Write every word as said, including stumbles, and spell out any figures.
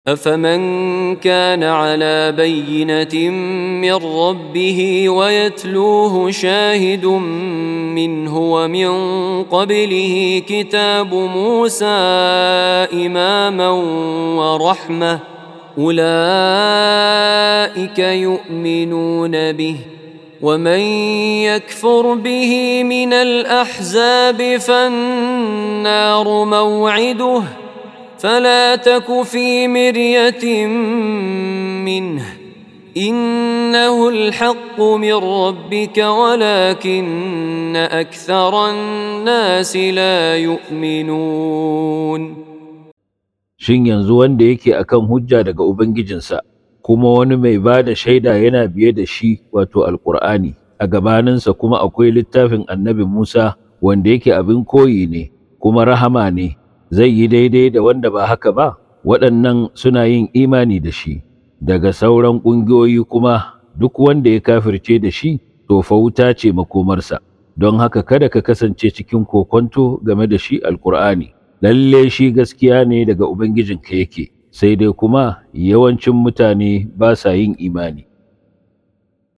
أفمن كان على بينة من ربه ويتلوه شاهد منه ومن قبله كتاب موسى إماما ورحمة أولئك يؤمنون به ومن يكفر به من الأحزاب فالنار موعده فلا تك في مرية منه إنه الحق من ربك ولكن أكثر الناس لا يؤمنون. Shin yanzu wanda yake akan hujja daga Ubangijinsa, kuma wani mai ba da shaida yana biye da shi wato Alƙur'ani, a gabaninsa kuma akwai littafin annabi Musa wanda yake abin koyi ne, kuma rahama ne, zai yi daidai da wanda ba haka ba? Waɗannan suna yin imani da shi, daga sauran ƙungiyoyi kuma duk wanda ya kafirce da shi, to fa wuta ce makomarsa, don haka kada ka kasance cikin kokonto game da shi Alƙur'ani. Lalle shi gaskiya ne daga Ubangijinka yake, sai dai kuma yawancin mutane ba sa yin imani.